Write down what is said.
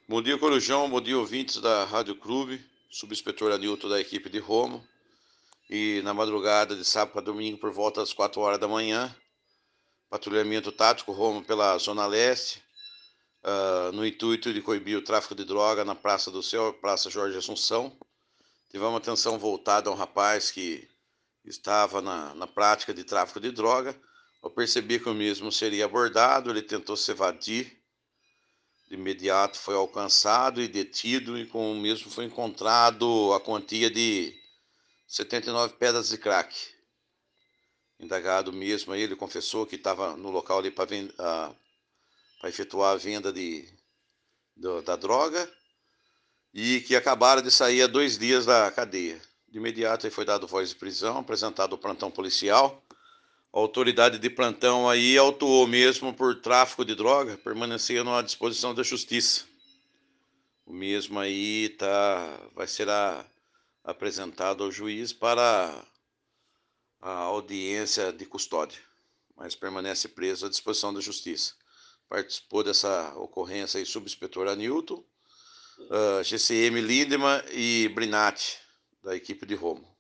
Bom dia, Corujão. Bom dia, ouvintes da Rádio Clube. Subinspetor Anilton da equipe de Romo. E na madrugada de sábado para domingo, por volta das 4 horas da manhã, patrulhamento tático Romo pela Zona Leste, no intuito de coibir o tráfico de droga na Praça do Céu, Praça Jorge Assunção. Tivemos atenção voltada a um rapaz que estava na prática de tráfico de droga. Ao perceber que o mesmo seria abordado, ele tentou se evadir. De imediato foi alcançado e detido, e com o mesmo foi encontrado a quantia de 79 pedras de crack. Indagado mesmo, aí ele confessou que estava no local ali para efetuar a venda da droga e que acabaram de sair há 2 dias da cadeia. De imediato aí foi dado voz de prisão, apresentado o plantão policial. A autoridade de plantão aí autuou mesmo por tráfico de droga, permanecendo à disposição da justiça. O mesmo aí vai ser apresentado ao juiz para a audiência de custódia, mas permanece preso à disposição da justiça. Participou dessa ocorrência aí subinspetor Anilton, GCM Lindemann e Brinatti, da equipe de Romo.